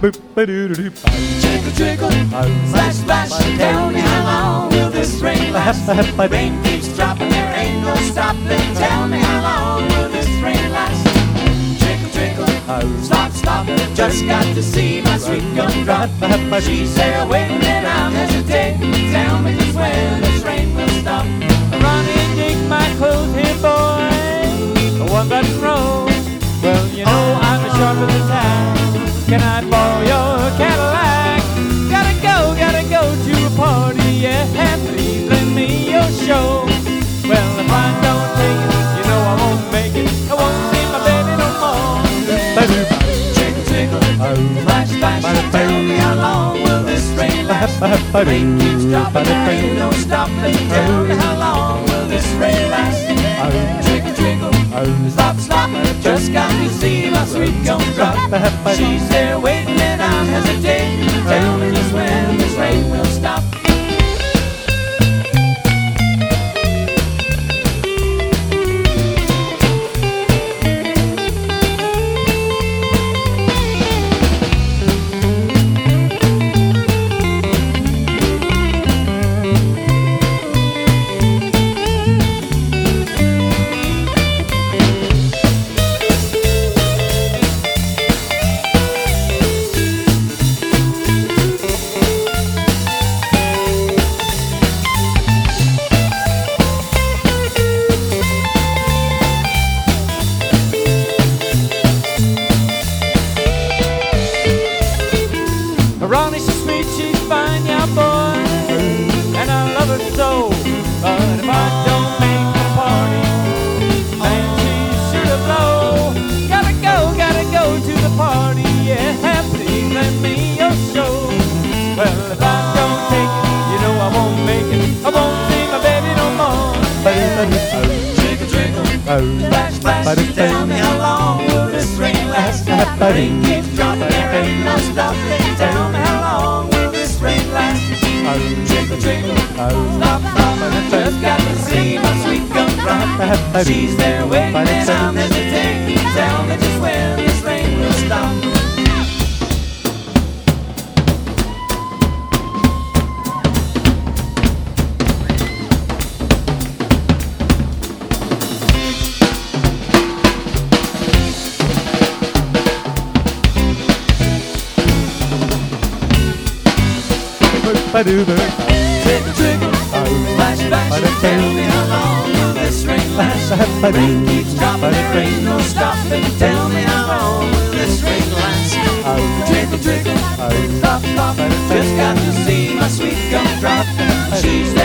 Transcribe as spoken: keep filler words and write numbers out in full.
Trickle, trickle, splash, splash, tell me how long will this rain last? Rain keeps dropping, there ain't no stopping. Tell me how long will this rain last? Trickle, trickle, stop, stop, just got to see my sweet gumdrop. She's there waiting and I'm hesitating. Tell me just when this rain will stop. Run and dig my clothes here, boy. One button roll. Well, you know I'm as sharp as a tack. Can I borrow your Cadillac? Gotta go, gotta go to a party, yeah. Please lend me your show. Well, if I don't take it, you know I won't make it. I won't see my baby no more. Trickle, trickle, splash, splash, tell me how long will this rain last? Rain keeps dropping, there ain't no stopping. Tell me how long will this rain last? Trickle, trickle, stop, stop, just got to see my sweet gumdrop. She's there waiting and I'm hesitating. Tell me just when this rain will stop. Ronnie, she's sweet, she's fine, yeah, boy, and I love her so. But if I don't make the party, man, she's sure to blow. Gotta go, gotta go to the party, yeah. Please lend me your show. Well, if I don't take it, you know I won't make it. I won't see my baby no more. Trickle, trickle, splash, splash, tell me how long will this rain last? Rain keeps dropping, there ain't no stopping. Tell me how long will this rain last? Trickle, trickle, stop, stop, just got to see my sweet gumdrop. She's there waiting and I'm hesitating. Tell me just when this rain will stop. Trickle, trickle, splash, splash, tell me how long will this rain last? Rain keeps dropping, there ain't no stopping. Tell me how long will this rain last? Trickle, trickle, stop, stop, just got to see my sweet gumdrop. She's there